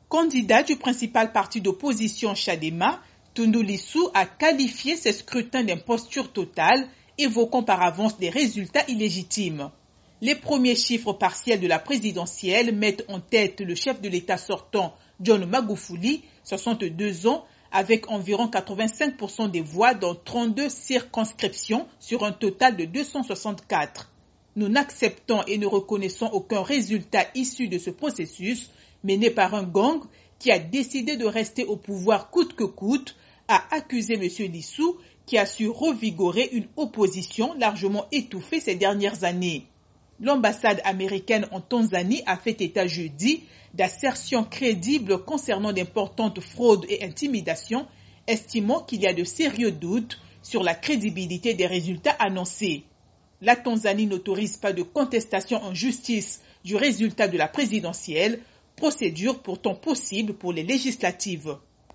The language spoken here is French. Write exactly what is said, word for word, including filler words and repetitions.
Candidat du principal parti d'opposition Chadema, Tundu Lissu a qualifié ces scrutins d'imposture totale, évoquant par avance des résultats illégitimes. Les premiers chiffres partiels de la présidentielle mettent en tête le chef de l'État sortant, John Magufuli, soixante-deux ans, avec environ quatre-vingt-cinq pour cent des voix dans trente-deux circonscriptions sur un total de deux cent soixante-quatre. Nous n'acceptons et ne reconnaissons aucun résultat issu de ce processus mené par un gang qui a décidé de rester au pouvoir coûte que coûte, a accusé M. Lissu, qui a su revigorer une opposition largement étouffée ces dernières années. L'ambassade américaine en Tanzanie a fait état jeudi d'assertions crédibles concernant d'importantes fraudes et intimidations, estimant qu'il y a de sérieux doutes sur la crédibilité des résultats annoncés. La Tanzanie n'autorise pas de contestation en justice du résultat de la présidentielle, procédure pourtant possible pour les législatives.